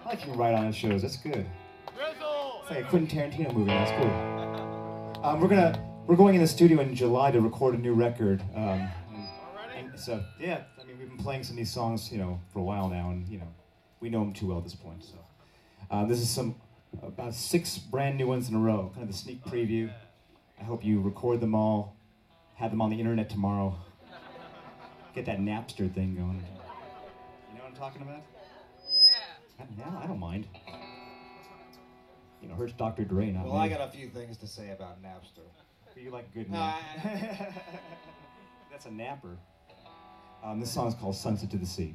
like you write on shows. That's good. It's like a Quentin Tarantino movie. That's cool. We're going in the studio in July to record a new record. And so yeah, I mean we've been playing some of these songs, for a while now, and we know them too well at this point. So this is about 6 brand new ones in a row, kind of the sneak preview. I hope you record them all, have them on the internet tomorrow. Get that Napster thing going. You know what I'm talking about? Yeah, I don't mind. Hurts Dr. Dre, not me. Well, I got a few things to say about Napster. You like good nap. That's a napper. This song's called Sunset to the Sea.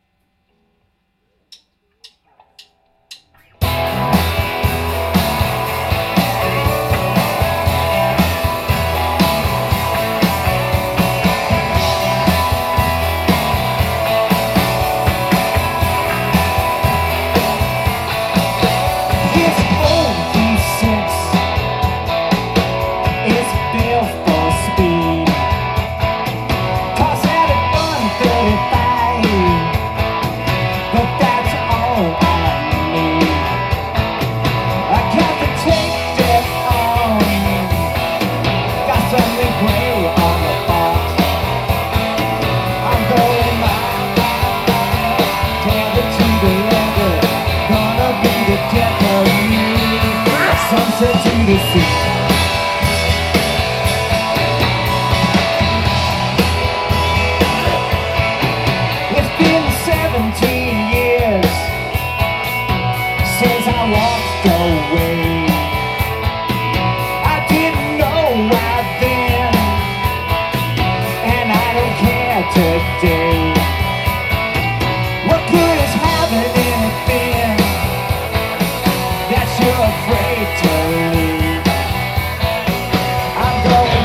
Sunset to the sea. It's been 17 years since I walked away. I didn't know why then, and I don't care today. What good is having anything that you're afraid to leave? I'm going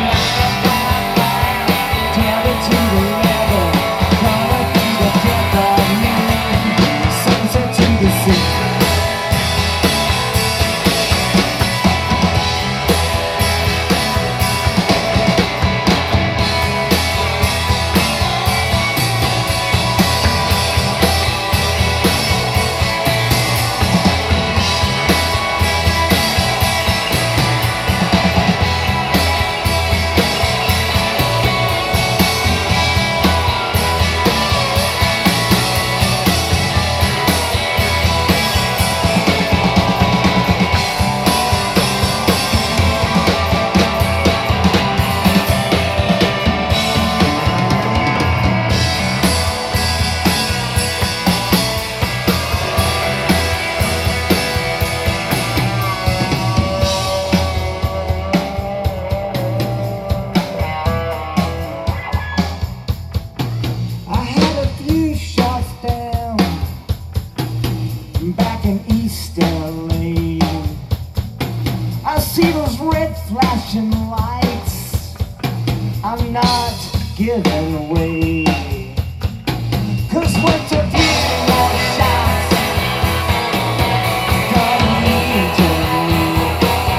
down to the level, gonna be the death of me. Sunset to the sea. Back in East LA, I see those red flashing lights. I'm not giving away, 'cause what's a few more shots gonna mean to me?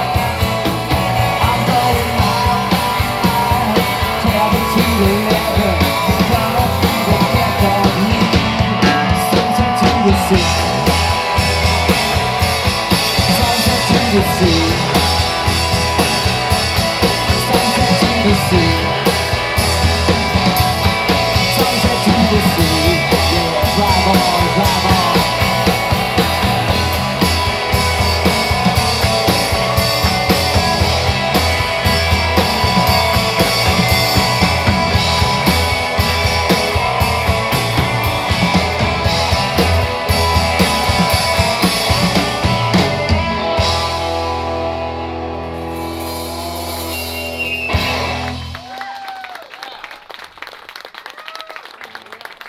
I'm going out, travel to the river, gonna be the death of me. Sunset to the sea.